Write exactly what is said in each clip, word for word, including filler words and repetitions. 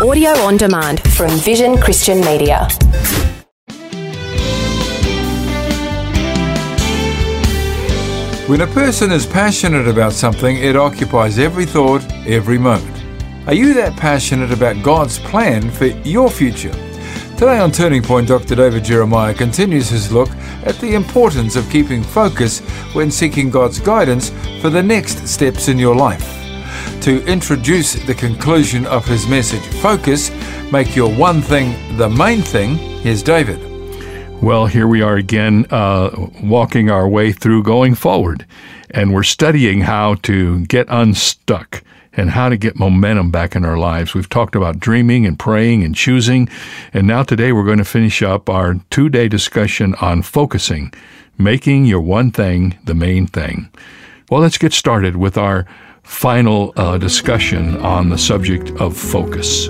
Audio on demand from Vision Christian Media. When a person is passionate about something, it occupies every thought, every moment. Are you that passionate about God's plan for your future? Today on Turning Point, Doctor David Jeremiah continues his look at the importance of keeping focus when seeking God's guidance for the next steps in your life. To introduce the conclusion of his message, Focus, Make Your One Thing the Main Thing, here's David. Well, here we are again, uh, walking our way through going forward, and we're studying how to get unstuck and how to get momentum back in our lives. We've talked about dreaming and praying and choosing, and now today we're going to finish up our two-day discussion on focusing, making your one thing the main thing. Well, let's get started with our final uh, discussion on the subject of focus.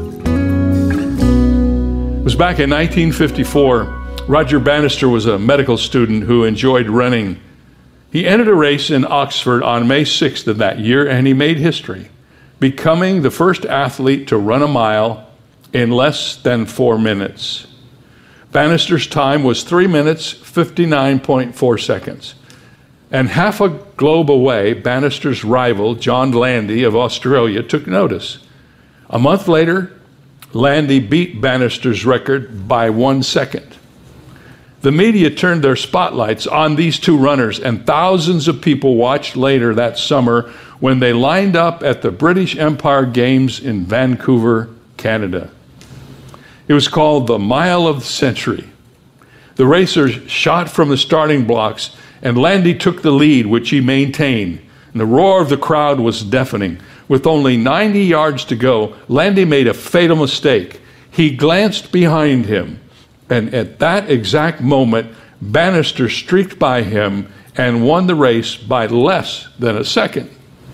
It was back in nineteen fifty-four. Roger Bannister was a medical student who enjoyed running. He entered a race in Oxford on May sixth of that year, and he made history, becoming the first athlete to run a mile in less than four minutes. Bannister's time was three minutes, fifty-nine point four seconds. And half a globe away, Bannister's rival, John Landy of Australia, took notice. A month later, Landy beat Bannister's record by one second. The media turned their spotlights on these two runners, and thousands of people watched later that summer when they lined up at the British Empire Games in Vancouver, Canada. It was called the Mile of the Century. The racers shot from the starting blocks, and Landy took the lead, which he maintained. And the roar of the crowd was deafening. With only ninety yards to go, Landy made a fatal mistake. He glanced behind him. And at that exact moment, Bannister streaked by him and won the race by less than a second.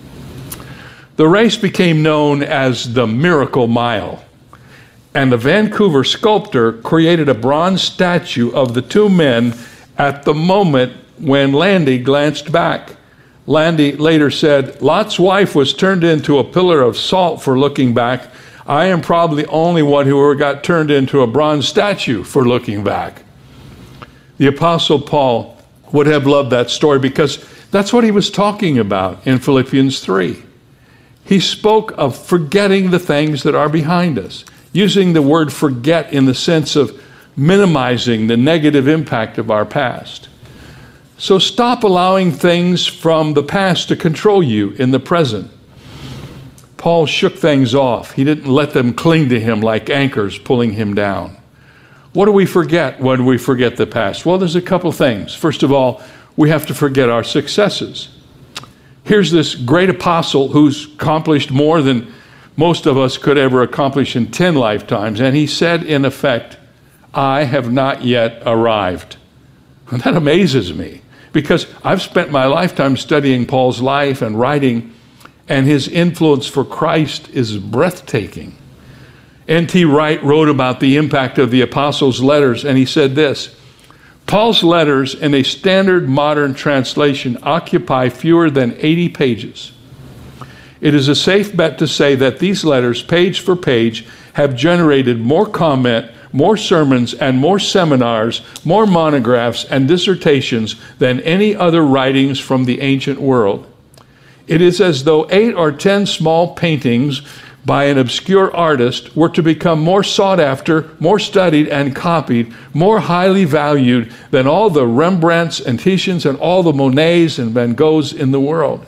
The race became known as the Miracle Mile, and the Vancouver sculptor created a bronze statue of the two men at the moment when Landy glanced back. Landy later said, "Lot's wife was turned into a pillar of salt for looking back. I am probably the only one who ever got turned into a bronze statue for looking back." The Apostle Paul would have loved that story because that's what he was talking about in Philippians three. He spoke of forgetting the things that are behind us, using the word forget in the sense of minimizing the negative impact of our past. So stop allowing things from the past to control you in the present. Paul shook things off. He didn't let them cling to him like anchors pulling him down. What do we forget when we forget the past? Well, there's a couple things. First of all, we have to forget our successes. Here's this great apostle who's accomplished more than most of us could ever accomplish in ten lifetimes. And he said, in effect, "I have not yet arrived." And that amazes me because I've spent my lifetime studying Paul's life and writing, and his influence for Christ is breathtaking. N T Wright wrote about the impact of the apostles' letters, and he said this: Paul's letters in a standard modern translation occupy fewer than eighty pages. It is a safe bet to say that these letters, page for page, have generated more comment, more sermons, and more seminars, more monographs and dissertations than any other writings from the ancient world. It is as though eight or ten small paintings by an obscure artist were to become more sought after, more studied and copied, more highly valued than all the Rembrandts and Titians and all the Monets and Van Goghs in the world.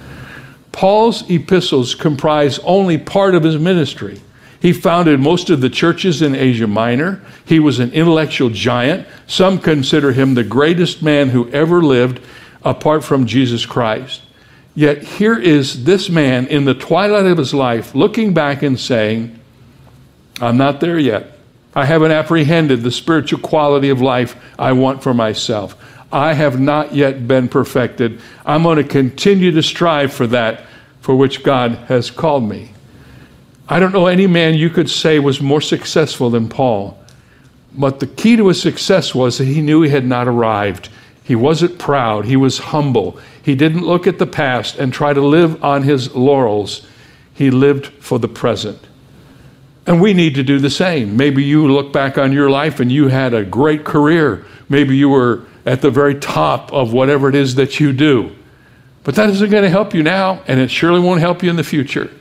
Paul's epistles comprise only part of his ministry. He founded most of the churches in Asia Minor. He was an intellectual giant. Some consider him the greatest man who ever lived apart from Jesus Christ. Yet here is this man in the twilight of his life looking back and saying, "I'm not there yet. I haven't apprehended the spiritual quality of life I want for myself. I have not yet been perfected. I'm going to continue to strive for that for which God has called me." I don't know any man you could say was more successful than Paul, but the key to his success was that he knew he had not arrived. He wasn't proud. He was humble. He didn't look at the past and try to live on his laurels. He lived for the present. And we need to do the same. Maybe you look back on your life and you had a great career. Maybe you were at the very top of whatever it is that you do. But that isn't going to help you now, and it surely won't help you in the future.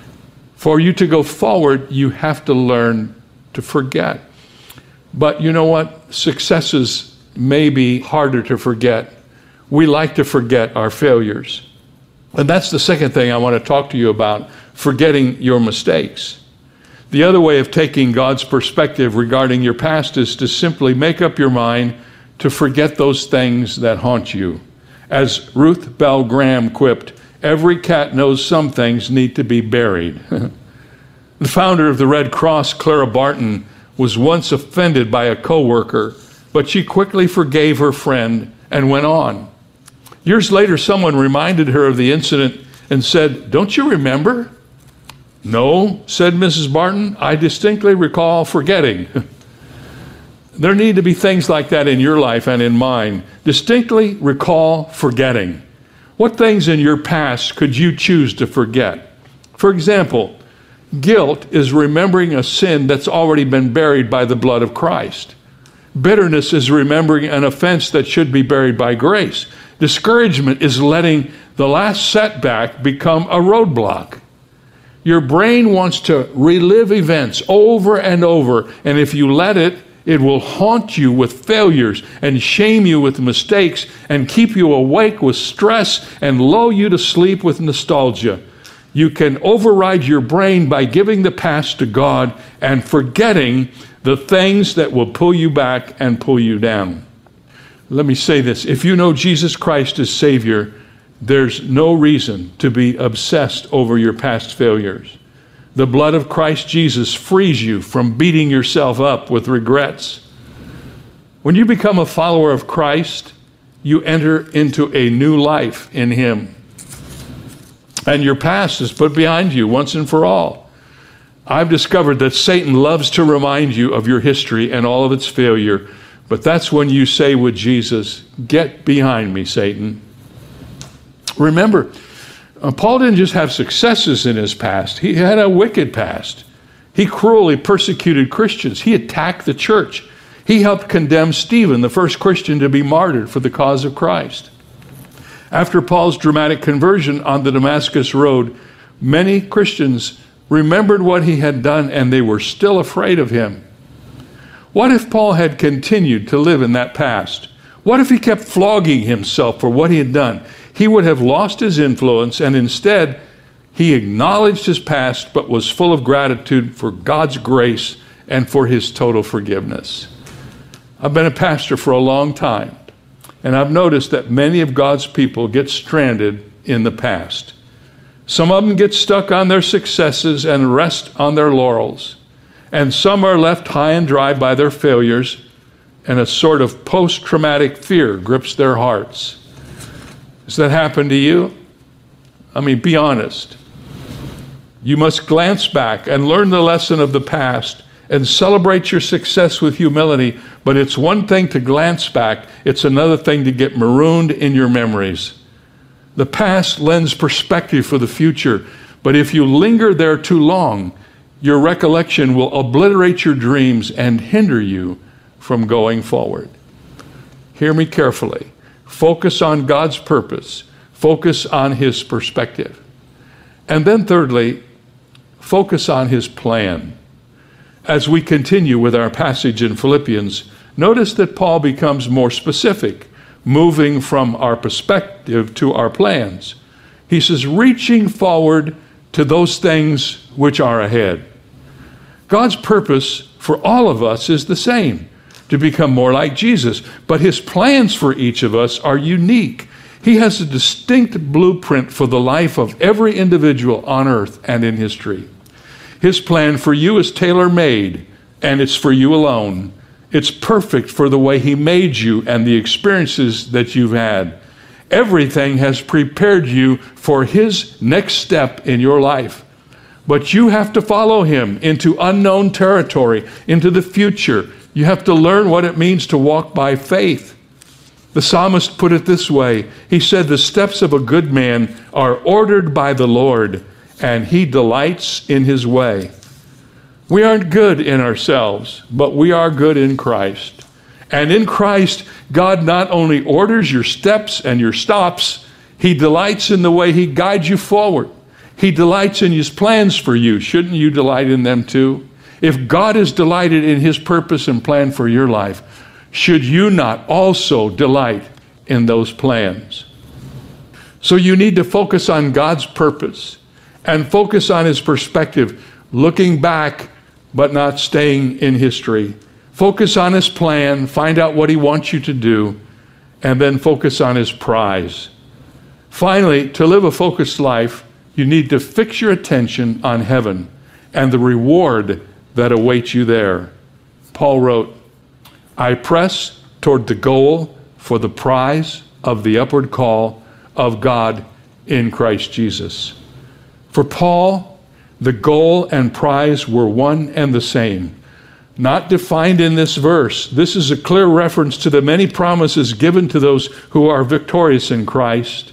For you to go forward, you have to learn to forget. But you know what? Successes may be harder to forget. We like to forget our failures. And that's the second thing I want to talk to you about, forgetting your mistakes. The other way of taking God's perspective regarding your past is to simply make up your mind to forget those things that haunt you. As Ruth Bell Graham quipped, every cat knows some things need to be buried. The founder of the Red Cross, Clara Barton, was once offended by a coworker, but she quickly forgave her friend and went on. Years later, someone reminded her of the incident and said, "Don't you remember?" "No," said Missus Barton, "I distinctly recall forgetting." There need to be things like that in your life and in mine. Distinctly recall forgetting. What things in your past could you choose to forget? For example, guilt is remembering a sin that's already been buried by the blood of Christ. Bitterness is remembering an offense that should be buried by grace. Discouragement is letting the last setback become a roadblock. Your brain wants to relive events over and over, and if you let it, it will haunt you with failures and shame you with mistakes and keep you awake with stress and lull you to sleep with nostalgia. You can override your brain by giving the past to God and forgetting the things that will pull you back and pull you down. Let me say this. If you know Jesus Christ as Savior, there's no reason to be obsessed over your past failures. The blood of Christ Jesus frees you from beating yourself up with regrets. When you become a follower of Christ, you enter into a new life in Him. And your past is put behind you once and for all. I've discovered that Satan loves to remind you of your history and all of its failure, but that's when you say with Jesus, "Get behind me, Satan." Remember, uh, Paul didn't just have successes in his past. He had a wicked past. He cruelly persecuted Christians. He attacked the church. He helped condemn Stephen, the first Christian to be martyred for the cause of Christ. After Paul's dramatic conversion on the Damascus Road, many Christians remembered what he had done, and they were still afraid of him. What if Paul had continued to live in that past? What if he kept flogging himself for what he had done? He would have lost his influence, and instead, he acknowledged his past, but was full of gratitude for God's grace and for His total forgiveness. I've been a pastor for a long time, and I've noticed that many of God's people get stranded in the past. Some of them get stuck on their successes and rest on their laurels. And some are left high and dry by their failures, and a sort of post-traumatic fear grips their hearts. Has that happened to you? I mean, be honest. You must glance back and learn the lesson of the past and celebrate your success with humility, but it's one thing to glance back, it's another thing to get marooned in your memories. The past lends perspective for the future, but if you linger there too long, your recollection will obliterate your dreams and hinder you from going forward. Hear me carefully. Focus on God's purpose. Focus on His perspective. And then thirdly, focus on His plan. As we continue with our passage in Philippians, notice that Paul becomes more specific, moving from our perspective to our plans. He says, reaching forward to those things which are ahead. God's purpose for all of us is the same, to become more like Jesus, but His plans for each of us are unique. He has a distinct blueprint for the life of every individual on earth and in history. His plan for you is tailor-made, and it's for you alone. It's perfect for the way He made you and the experiences that you've had. Everything has prepared you for His next step in your life. But you have to follow Him into unknown territory, into the future. You have to learn what it means to walk by faith. The psalmist put it this way. He said, "The steps of a good man are ordered by the Lord, and He delights in His way." We aren't good in ourselves, but we are good in Christ. And in Christ, God not only orders your steps and your stops, He delights in the way He guides you forward. He delights in His plans for you. Shouldn't you delight in them too? If God is delighted in His purpose and plan for your life, should you not also delight in those plans? So you need to focus on God's purpose and focus on His perspective, looking back but not staying in history. Focus on His plan, find out what He wants you to do, and then focus on His prize. Finally, to live a focused life, you need to fix your attention on heaven and the reward that awaits you there. Paul wrote, I press toward the goal for the prize of the upward call of God in Christ Jesus. For Paul, the goal and prize were one and the same, not defined in this verse. This is a clear reference to the many promises given to those who are victorious in Christ.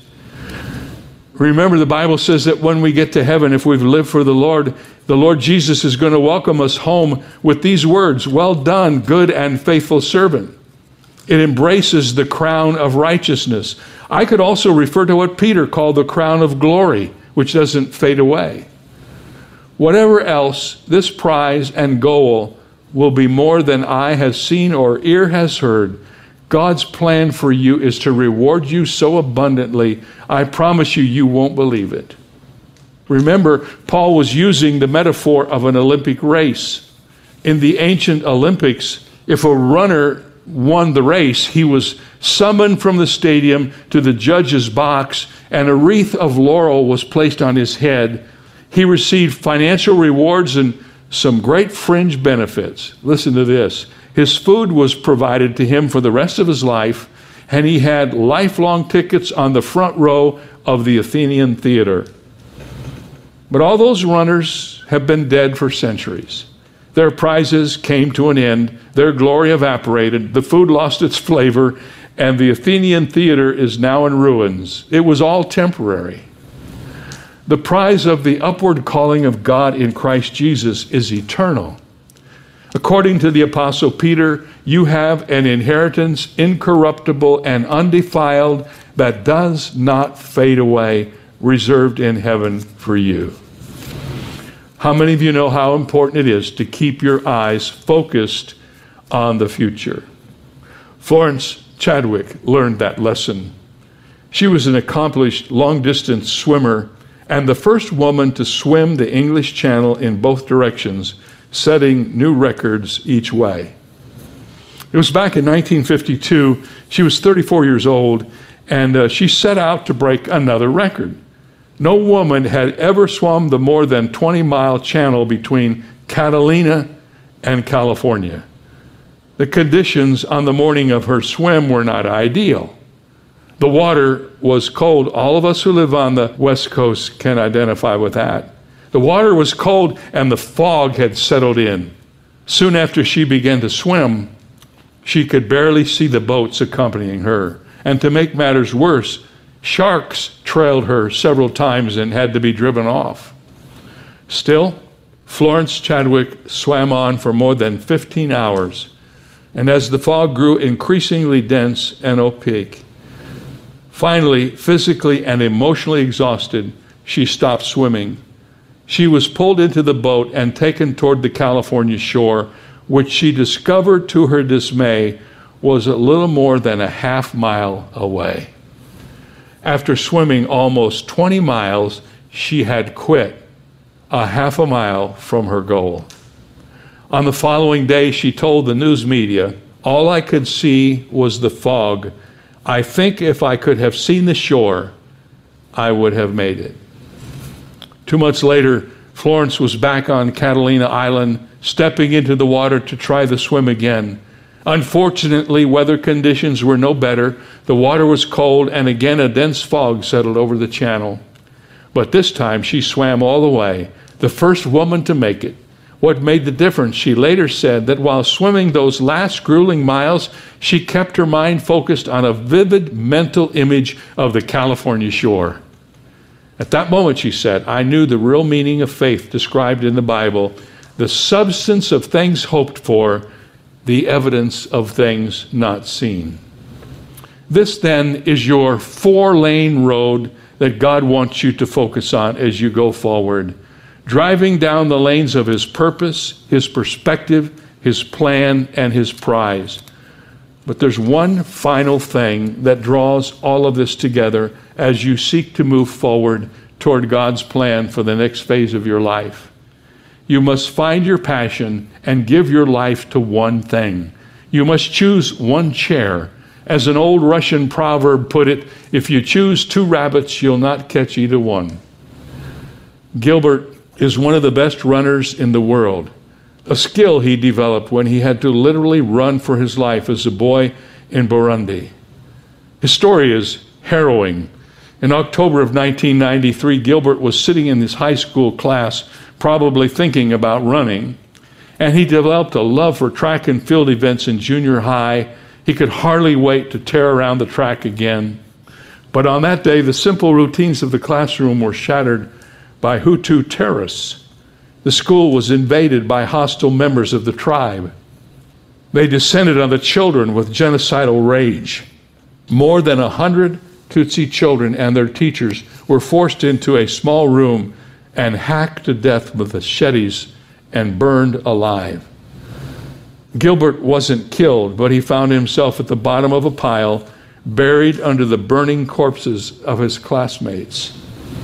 Remember, the Bible says that when we get to heaven, if we've lived for the Lord, the Lord Jesus is going to welcome us home with these words, well done, good and faithful servant. It embraces the crown of righteousness. I could also refer to what Peter called the crown of glory, which doesn't fade away. Whatever else, this prize and goal will be more than eye has seen or ear has heard. God's plan for you is to reward you so abundantly, I promise you, you won't believe it. Remember, Paul was using the metaphor of an Olympic race. In the ancient Olympics, if a runner won the race, he was summoned from the stadium to the judge's box, and a wreath of laurel was placed on his head. He received financial rewards and some great fringe benefits. Listen to this. His food was provided to him for the rest of his life, and he had lifelong tickets on the front row of the Athenian theater. But all those runners have been dead for centuries. Their prizes came to an end, their glory evaporated, the food lost its flavor, and the Athenian theater is now in ruins. It was all temporary. The prize of the upward calling of God in Christ Jesus is eternal. According to the Apostle Peter, you have an inheritance incorruptible and undefiled that does not fade away, reserved in heaven for you. How many of you know how important it is to keep your eyes focused on the future? Florence Chadwick learned that lesson. She was an accomplished long-distance swimmer and the first woman to swim the English Channel in both directions, setting new records each way. It was back in nineteen fifty-two. She was thirty-four years old, and uh, she set out to break another record. No woman had ever swum the more than twenty-mile channel between Catalina and California. The conditions on the morning of her swim were not ideal. The water was cold. All of us who live on the West Coast can identify with that. The water was cold and the fog had settled in. Soon after she began to swim, she could barely see the boats accompanying her. And to make matters worse, sharks trailed her several times and had to be driven off. Still, Florence Chadwick swam on for more than fifteen hours. And as the fog grew increasingly dense and opaque, finally, physically and emotionally exhausted, she stopped swimming. She was pulled into the boat and taken toward the California shore, which she discovered to her dismay was a little more than a half mile away. After swimming almost twenty miles, she had quit a half a mile from her goal. On the following day, she told the news media, "All I could see was the fog. I think if I could have seen the shore, I would have made it." Two months later, Florence was back on Catalina Island, stepping into the water to try the swim again. Unfortunately, weather conditions were no better. The water was cold, and again a dense fog settled over the channel. But this time, she swam all the way, the first woman to make it. What made the difference? She later said that while swimming those last grueling miles, she kept her mind focused on a vivid mental image of the California shore. At that moment, she said, I knew the real meaning of faith described in the Bible. the substance of things hoped for, the evidence of things not seen. This then is your four-lane road that God wants you to focus on as you go forward, driving down the lanes of his purpose, his perspective, his plan, and his prize. But there's one final thing that draws all of this together as you seek to move forward toward God's plan for the next phase of your life. You must find your passion and give your life to one thing. You must choose one chair. As an old Russian proverb put it, if you choose two rabbits, you'll not catch either one. Gilbert is one of the best runners in the world, a skill he developed when he had to literally run for his life as a boy in Burundi. His story is harrowing. In October of nineteen ninety-three, Gilbert was sitting in his high school class, probably thinking about running, and he developed a love for track and field events in junior high. He could hardly wait to tear around the track again. But on that day, the simple routines of the classroom were shattered by Hutu terrorists. The school was invaded by hostile members of the tribe. They descended on the children with genocidal rage. More than a hundred Tutsi children and their teachers were forced into a small room and hacked to death with machetes and burned alive. Gilbert wasn't killed, but he found himself at the bottom of a pile, buried under the burning corpses of his classmates.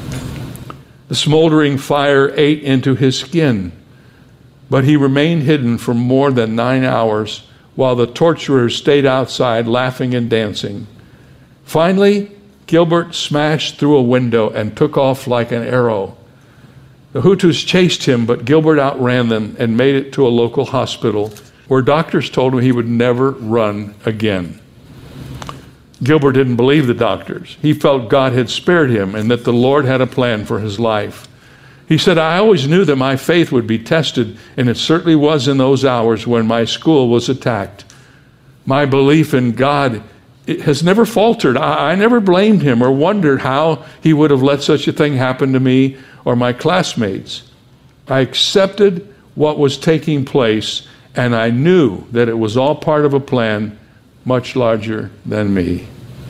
The smoldering fire ate into his skin, but he remained hidden for more than nine hours while the torturers stayed outside laughing and dancing. Finally, Gilbert smashed through a window and took off like an arrow. The Hutus chased him, but Gilbert outran them and made it to a local hospital where doctors told him he would never run again. Gilbert didn't believe the doctors. He felt God had spared him and that the Lord had a plan for his life. He said, I always knew that my faith would be tested, and it certainly was in those hours when my school was attacked. My belief in God it has never faltered. I, I never blamed him or wondered how he would have let such a thing happen to me or my classmates. I accepted what was taking place, and I knew that it was all part of a plan much larger than me.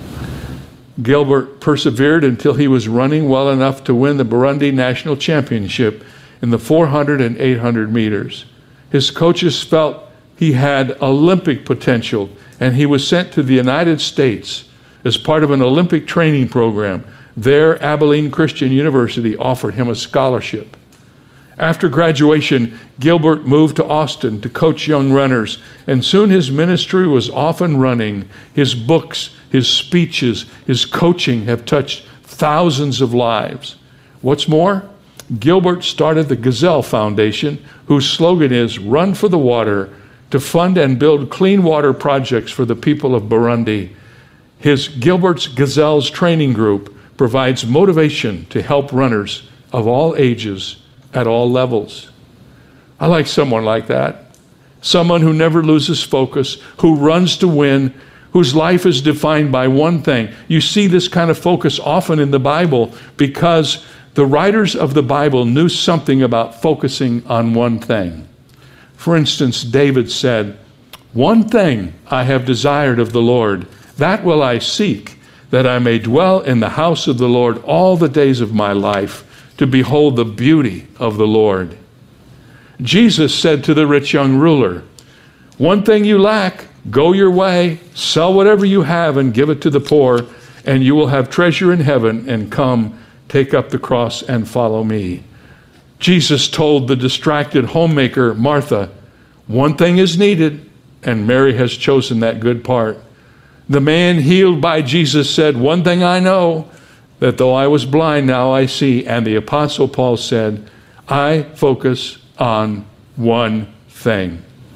Gilbert persevered until he was running well enough to win the Burundi National Championship in the four hundred and eight hundred meters. His coaches felt he had Olympic potential, and he was sent to the United States as part of an Olympic training program. There, Abilene Christian University offered him a scholarship. After graduation, Gilbert moved to Austin to coach young runners, and soon his ministry was off and running. His books, his speeches, his coaching have touched thousands of lives. What's more, Gilbert started the Gazelle Foundation, whose slogan is Run for the Water, to fund and build clean water projects for the people of Burundi. His Gilbert's Gazelles training group provides motivation to help runners of all ages at all levels. I like someone like that. Someone who never loses focus, who runs to win, whose life is defined by one thing. You see this kind of focus often in the Bible because the writers of the Bible knew something about focusing on one thing. For instance, David said, "One thing I have desired of the Lord, that will I seek, that I may dwell in the house of the Lord all the days of my life, to behold the beauty of the Lord." Jesus said to the rich young ruler, "One thing you lack, go your way, sell whatever you have and give it to the poor, and you will have treasure in heaven, and come, take up the cross and follow me." Jesus told the distracted homemaker, Martha, "One thing is needed, and Mary has chosen that good part." The man healed by Jesus said, "One thing I know, that though I was blind, now I see." And the Apostle Paul said, "I focus on one thing."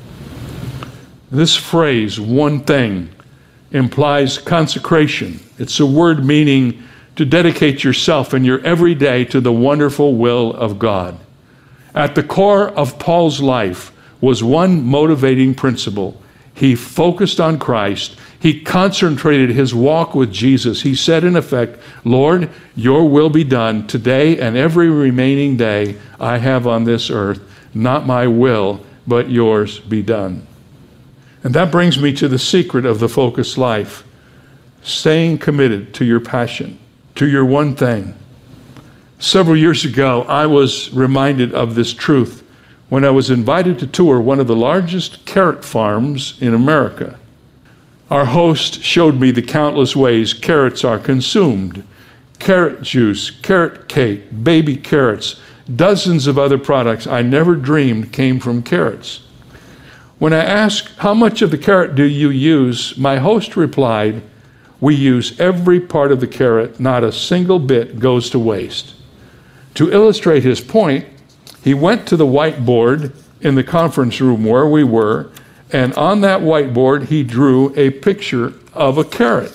This phrase, one thing, implies consecration. It's a word meaning to dedicate yourself and your everyday to the wonderful will of God. At the core of Paul's life was one motivating principle. He focused on Christ. He concentrated his walk with Jesus. He said, in effect, "Lord, your will be done today and every remaining day I have on this earth. not my will, but yours be done. And that brings me to the secret of the focused life. Staying committed to your passion, to your one thing. Several years ago, I was reminded of this truth when I was invited to tour one of the largest carrot farms in America. Our host showed me the countless ways carrots are consumed. Carrot juice, carrot cake, baby carrots, dozens of other products I never dreamed came from carrots. When I asked, how much of the carrot do you use? My host replied, we use every part of the carrot, not a single bit goes to waste. To illustrate his point, he went to the whiteboard in the conference room where we were, and on that whiteboard he drew a picture of a carrot.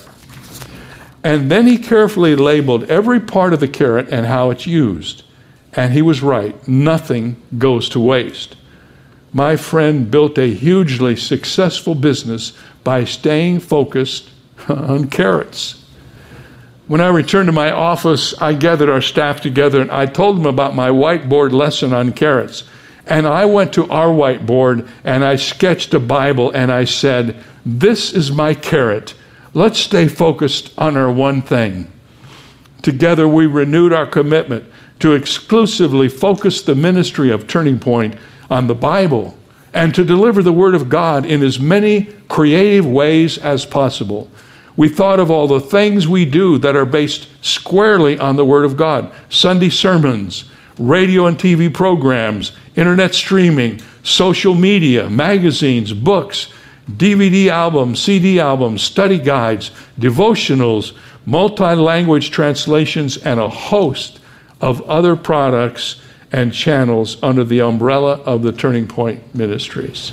And then he carefully labeled every part of the carrot and how it's used. And he was right, nothing goes to waste. My friend built a hugely successful business by staying focused on carrots. When I returned to my office, I gathered our staff together and I told them about my whiteboard lesson on carrots. And I went to our whiteboard and I sketched a Bible and I said, this is my carrot. Let's stay focused on our one thing. Together we renewed our commitment to exclusively focus the ministry of Turning Point on the Bible and to deliver the Word of God in as many creative ways as possible. We thought of all the things we do that are based squarely on the Word of God. Sunday sermons, radio and T V programs, internet streaming, social media, magazines, books, D V D albums, C D albums, study guides, devotionals, multi-language translations, and a host of other products and channels under the umbrella of the Turning Point Ministries.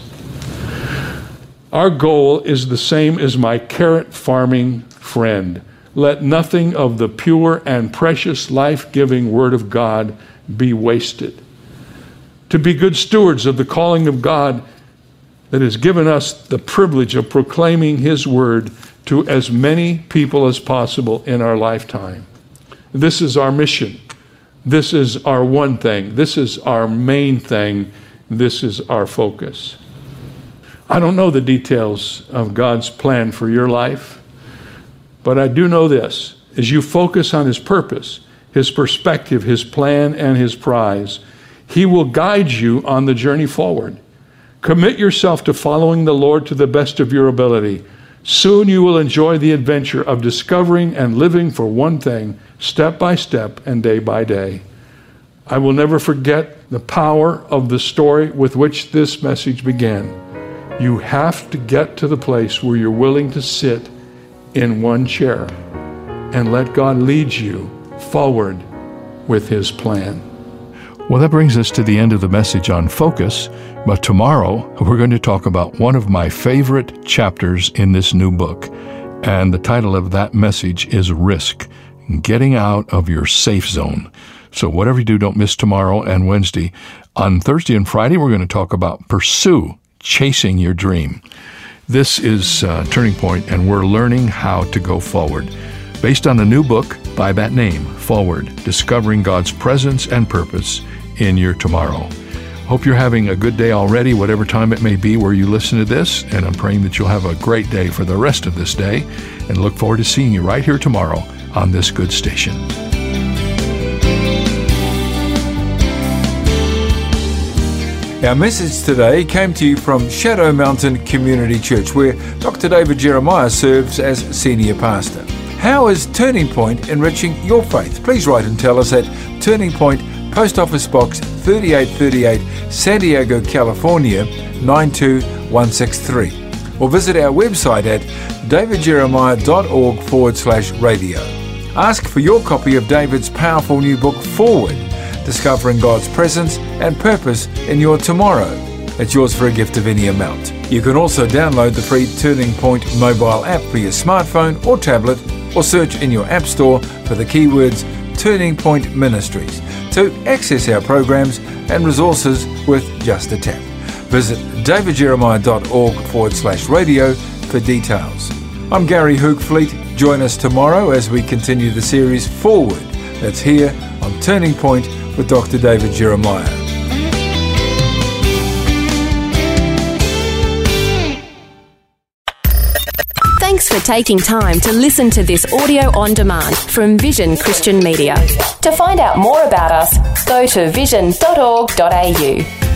Our goal is the same as my carrot farming friend. Let nothing of the pure and precious life-giving Word of God be wasted. To be good stewards of the calling of God that has given us the privilege of proclaiming His Word to as many people as possible in our lifetime. This is our mission. This is our one thing. This is our main thing. This is our focus. I don't know the details of God's plan for your life, but I do know this. As you focus on His purpose, His perspective, His plan, and His prize, He will guide you on the journey forward. Commit yourself to following the Lord to the best of your ability. Soon you will enjoy the adventure of discovering and living for one thing, step by step and day by day. I will never forget the power of the story with which this message began. You have to get to the place where you're willing to sit in one chair and let God lead you forward with His plan. Well, that brings us to the end of the message on focus, but tomorrow we're going to talk about one of my favorite chapters in this new book, and the title of that message is Risk, Getting Out of Your Safe Zone. So whatever you do, don't miss tomorrow and Wednesday. On Thursday and Friday, we're going to talk about Pursue, Chasing Your Dream. This is uh, Turning Point, and we're learning how to go forward. Based on a new book by that name, Forward, Discovering God's Presence and Purpose in Your Tomorrow. Hope you're having a good day already, whatever time it may be where you listen to this, and I'm praying that you'll have a great day for the rest of this day, and look forward to seeing you right here tomorrow on this good station. Our message today came to you from Shadow Mountain Community Church, where Doctor David Jeremiah serves as Senior Pastor. How is Turning Point enriching your faith? Please write and tell us at Turning Point, Post Office Box thirty-eight thirty-eight, San Diego, California, nine two one six three. Or visit our website at davidjeremiah.org forward slash radio. Ask for your copy of David's powerful new book, Forward, Discovering God's Presence and Purpose in Your Tomorrow. It's yours for a gift of any amount. You can also download the free Turning Point mobile app for your smartphone or tablet, or search in your app store for the keywords Turning Point Ministries to access our programs and resources with just a tap. Visit davidjeremiah.org forward slash radio for details. I'm Gary Hoogfleet. Join us tomorrow as we continue the series Forward that's here on Turning Point with Doctor David Jeremiah. Thanks for taking time to listen to this audio on demand from Vision Christian Media. To find out more about us, go to vision dot org dot a u.